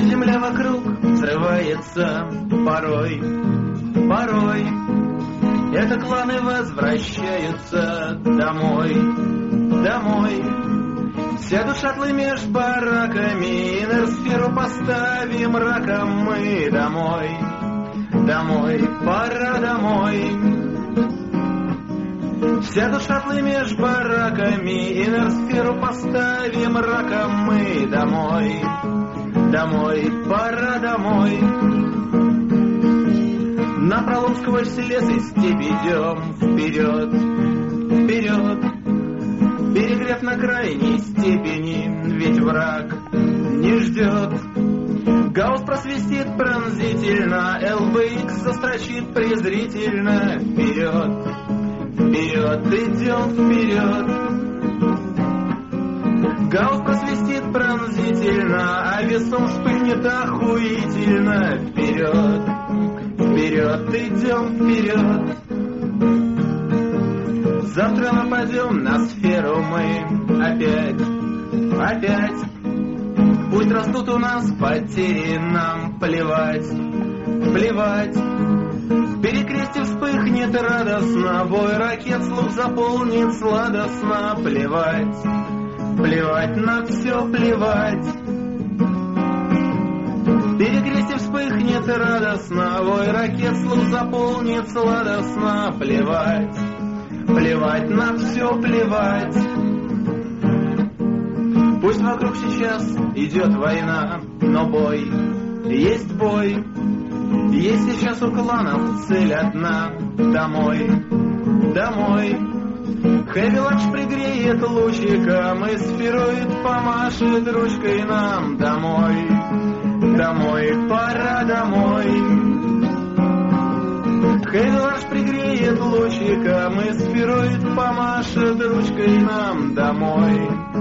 земля вокруг взрывается порой, порой. Это кланы возвращаются домой, домой. Сядут шаттлы меж бараками, инерсферу поставим раком мы домой, домой, пора домой. Сядут шаттлы меж бараками, инерсферу поставим раком мы домой, домой, пора домой. Напролом сквозь лес и степь идем вперед, вперед. Перегрев на крайней степени, ведь враг не ждет. Гаусс просвистит пронзительно, ЛБХ застрочит презрительно. Вперед, вперед, идем вперед. Гаусс просвистит пронзительно, а весом вспыхнет охуительно. Вперед, вперед, идем вперед. Завтра нападем на сферу мы опять, опять. Пусть растут у нас потери, нам плевать, плевать. Перекрестие вспыхнет радостно, вой ракет слух заполнит сладостно. Плевать, плевать, на все плевать. Перекрестие вспыхнет радостно, вой ракет слух заполнит сладостно. Плевать, плевать, на все плевать. Пусть вокруг сейчас идет война, но бой, есть бой. Есть сейчас у кланов цель одна — домой, домой. Хэви-ланч пригреет лучиком, и сфероид помашет ручкой нам. Домой, домой, пора домой. Хэви-ланч пригреет лучиком, и сфероид помашет ручкой нам. Домой,